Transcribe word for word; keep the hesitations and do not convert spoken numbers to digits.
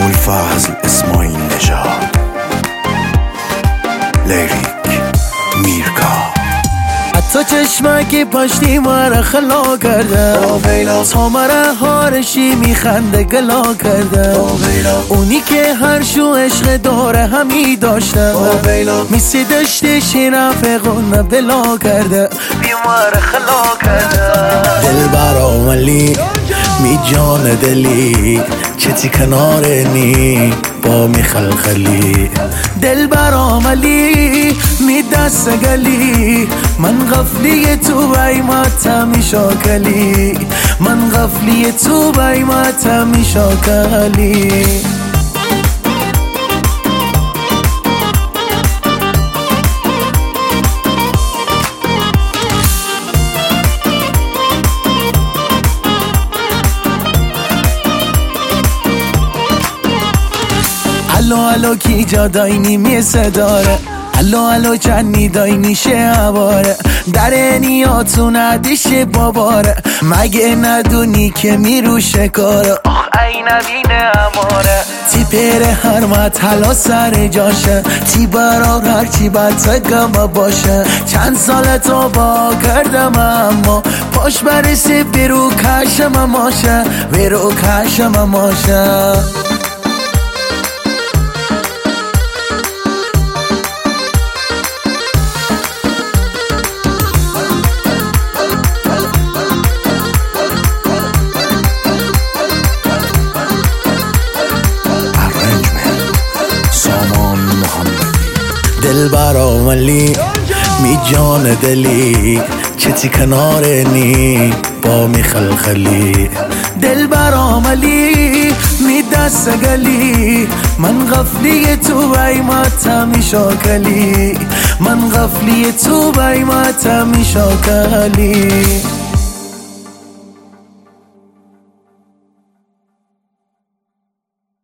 ابوالفضل اسماعیل نژاد، لیریک میرکا. حتی چشمکی پشتی مرا خلا کرده، تا مرا هارشی میخنده گلا کرده. اونی که هر شو عشق داره همی داشته، میسی دشتشی رفقونه بلا کرده، بی مرا خلا کرده. دل براملی می جان دلی چتی کنار نی با می خلخلی. دل براملی می دست گلی، من غفلی تو بیمت می شاکلی، من غفلی تو بیمت می شاکلی. الو الو کی جا داینی میسه داره، الو الو چنی داینی شعباره، در نیاتو ندیشه باباره، مگه ندونی که میرو شکاره. آخ ای نبینه اماره، تی پره هر مطلا سر جاشه، تی برا هرچی بلتگم باشه. چند سال تو با کردم اما پاش برسی بیرو کشم ماشه، بیرو کشم ماشه. دل براملی می جان دلی چتی کنار نی با می خلخلی. دل براملی می دست گلی، من غفلی تو بیمت می شاکلی، من غفلی تو بیمت می شاکلی.